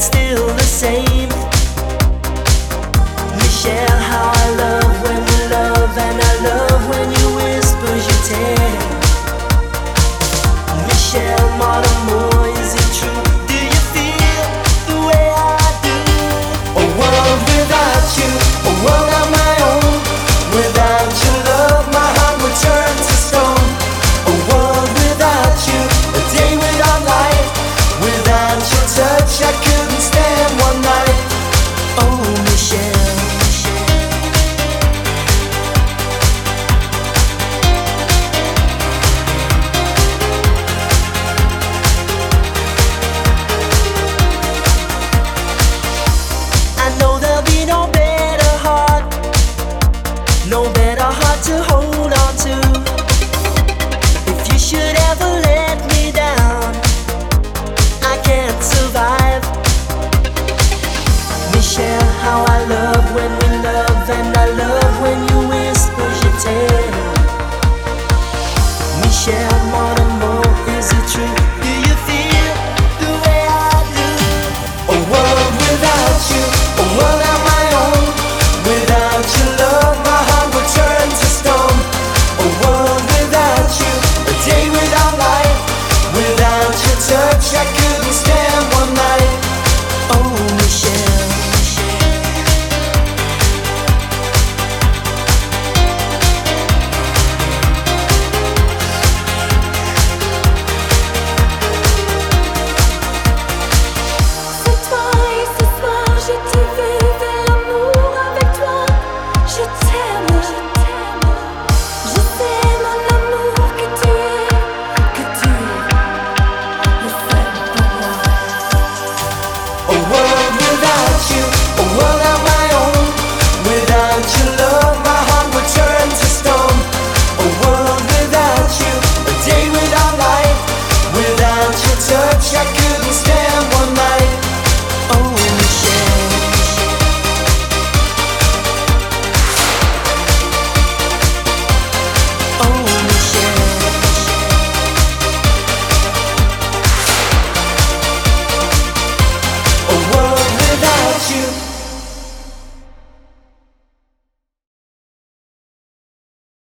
it's still the same. Michelle, how I love when we love, and I love when you whisper je t'aime. Michelle, mon amour, is it true? Do you feel the way I do? A world without you, a world of my own. Without your love, my heart would turn to stone. A world without you, a day without light. Without your touch, I couldn't stand one night. Oh, Michelle, Michelle. I know there'll be no better heart, no better heart to hold on to. If you should ever let me down, I can't survive. Michelle, how I love when